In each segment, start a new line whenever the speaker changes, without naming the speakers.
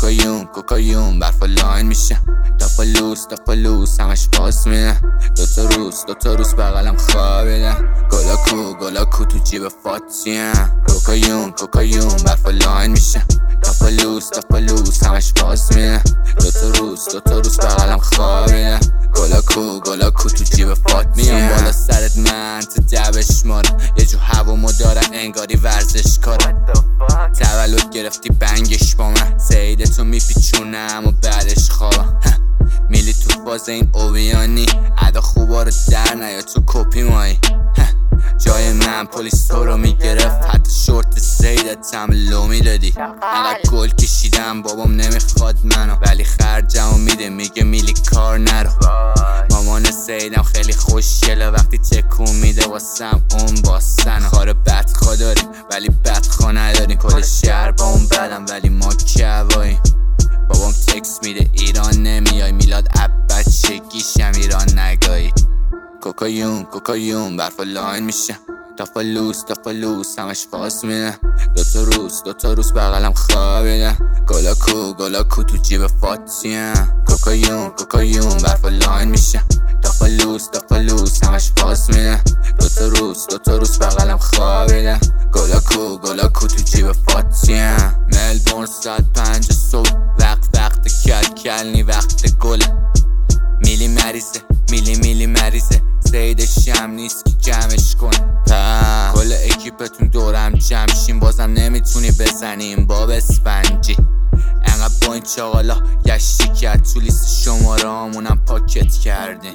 کوکایون برف لاین میشه. دافالوس همش پاس میده. دوتا روز بغلم خوابیده. گلاکو تو جیب فاتیه. کوکایون برف لاین میشه. دافالوس همش پاس میده. دوتا روز بغلم خوابیده. گلاکو تو جیب فاتیه. میام بالا سرت من تو دبش مارم. یه جو هوامو دارم انگاری ورزش کارم. تولد گرفتی بنگش با من. سیدتو میپیچونم و بعدش خوابم. میلی تو باز این اویانی. عدا خوبا رو در نیا تو کپی مایی. جای من پلیس تو رو میگرفت. حتی شورت سیدت هم لو میدادی. انقدر گل کشیدم بابام نمیخواد منو، ولی خرجمو میده میگه میلی کار نرو. مامان سیدم خیلی خوشگله وقتی تکون میده واسم اون باستن. خار بدخوا داریم ولی بدخوا نداریم. کل شهر با اون بدم ولی ما کواییم. بابام تکس میده ایران نمیای. میلاد عبد چگیشم ایران نگایی. کوکایون برف لاین میشه. دافالوس همش پاس میده. دوتا روز بغلم خوابیده. گلاکو تو جیب فاتیه. کوکایون برف لاین میشه. دافالوس همش پاس میده. دوتا روز بغلم خوابیده. گلاکو تو جیب فاتیه. ملبورن 105 صبح وقت کلنی وقت گله. میلی مریضه سیدش هم نیست که جمعش کن. کل اکیپتون دورم جمعشین بازم نمیتونی بزنیم باب اسفنجی. انقدر با این چاقالا گشتی کرد تو لیست شماره همونم پاکت کردیم.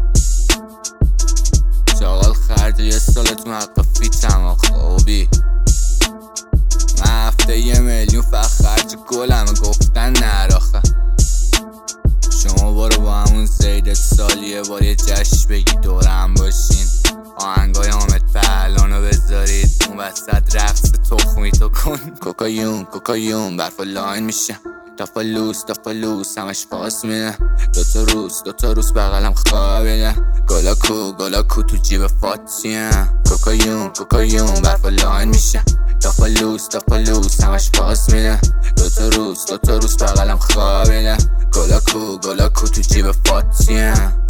چاقال خرج یه سالتون حق فیتم خوبی. من هفته 1 میلیون فقط خرج گلم گفتن نراخه. شما برو با همون زیدت سالی یه بار یه جشن بگی دورم باشین. آهنگای حامد پهلوانو بذارید اون وسط رقص تخمی تو کن. کوکایون برف لاین میشه. دافالوس همش پاس میده. دوتا روز بغلم خوابیده. گلاکو تو جیب فاتیه. کوکایون برف لاین میشه. دافالوس همش پاس میده. دوتا روز بغلم خوابیده. گلاکو تو جیب فاتیه.